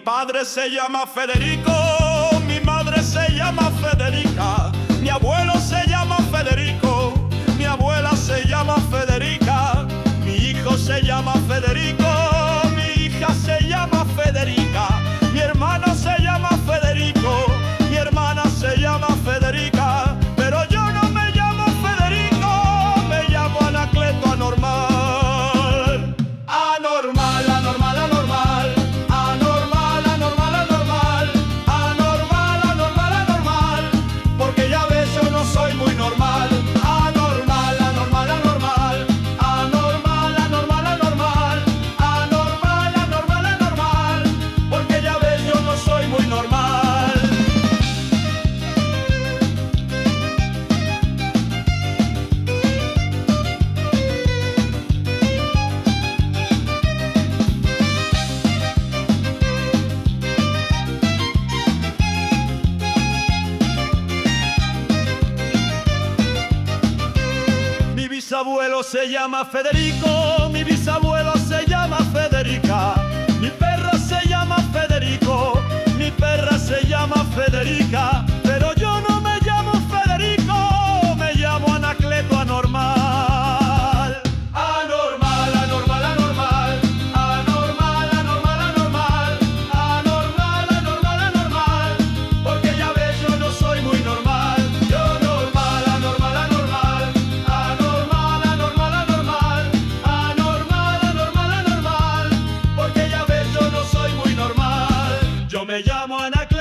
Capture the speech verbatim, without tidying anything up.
padre se llama Federico, mi madre se llama Federica, mi abuelo se llama Federico, mi abuela se llama Federica, mi hijo se llama Federico, mi hija se llama Federica, mi hermano se llama Federico, mi hermana se llama Federica, pero yo no me llamo Federico, me llamo Anacleto Anormal. Anormal, anormal, anormal, anormal, anormal, anormal, anormal, anormal, anormal, porque ya ves yo no soy muy normal. Anormal, anormal, anormal, anormal, anormal, anormal, anormal, anormal, anormal, porque ya ves yo no soy muy normal. Mi bisabuelo se llama Federico, mi bisabuela se llama Federica, mi perra se llama Federico, mi perra se llama Federica, pero yo no me llamo Federico, me llamo Anacleto Anormal. Anormal, anormal, anormal, anormal, anormal, anormal, anormal, anormal, anormal, porque ya ves yo no soy muy normal. Yo normal, anormal, anormal, anormal, anormal, anormal, anormal, anormal, anormal, porque ya ves yo no soy muy normal. Yo me llamo Anacleto